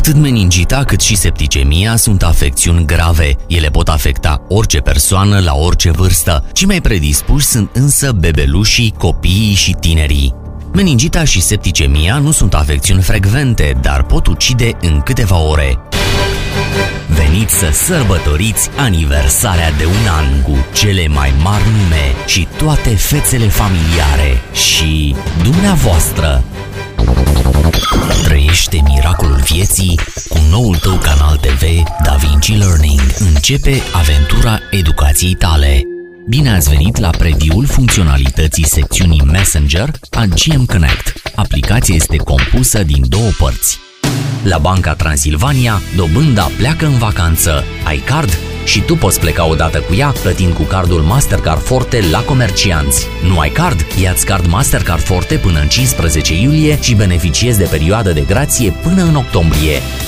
Atât meningita cât și septicemia sunt afecțiuni grave. Ele pot afecta orice persoană la orice vârstă. Cei mai predispuși sunt însă bebelușii, copiii și tinerii. Meningita și septicemia nu sunt afecțiuni frecvente, dar pot ucide în câteva ore. Veniți să sărbătoriți aniversarea de un an cu cele mai mari nume și toate fețele familiare și dumneavoastră. Trăiește miracolul vieții cu noul tău canal TV DaVinci Learning. Începe aventura educației tale. Bine ați venit la preview-ul funcționalității secțiunii Messenger a GM Connect. Aplicația este compusă din două părți. La Banca Transilvania, dobânda pleacă în vacanță. Ai card? Și tu poți pleca odată cu ea, plătind cu cardul Mastercard Forte la comercianți. Nu ai card? Ia-ți card Mastercard Forte până în 15 iulie și beneficiezi de perioadă de grație până în octombrie.